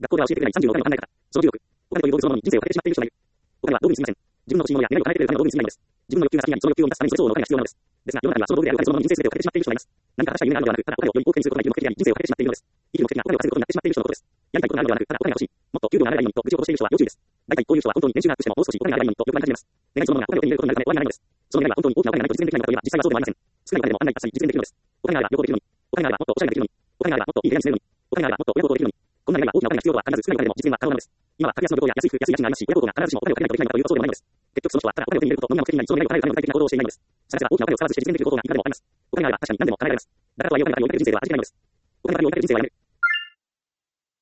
学校では教えてくれない36回の考え方。その重力。お金という動物そのものに人生をかけてしまっている人がいる。お金は道具に過ぎません。自分の欲しいものや願いを叶えてくれるための道具に過ぎないのです。自分の欲求が先にあり、その欲求を満たすためにそれ相応のお金が必要なのです。ですが、世の中にはその道具であるお金そのものに人生全てをかけてしまっている人がいます。何か確かに夢があるのではなく、ただお金をより多くにすることが目的であり、人生をかけてしまっているのです。生きる目的がお金を稼ぐことになってしまっている人のことです。やりたいことがあるのではなく、ただお金が欲しい。もっと給料が上がればいいのにと愚痴を起こしている人は要注意です。大体こういう人は本当に年収がアップしてももう少しお金があればいいのにと欲張り始めます。願いそのものがお金を手に入れることになるため終わりがないのです。その願いは本当に大きなお金がないと実現できないのかといえば実際はそうでもありません。少ないお金でも案外あっさり実現できるのです。お金があれば旅行できるのに。お金があればもっとおしゃれができるのに。お金があればもっといい部屋に住めるのに。お金があればもっと親孝行できるのに。こんな願いは大きなお金が必要とは必ず少ないお金でも実現は可能なのです。今は格安の旅行や安い服、安い家賃がありますし、親孝行が必ずしもお金をかけないとできないのかというとそうでもないのです。結局その人はただお金を手に入れること、飲み屋を手に入れること、みんなを叶えるための具体的な行動をしていないのです。探せば大きなお金を使わずして実現できることがいくらでもあります。お金があれば確かに何でも叶えられます。だからとはいえお金がかかるようになっている人生は味気ないのです。お金がかかるようになっている人生はやめる。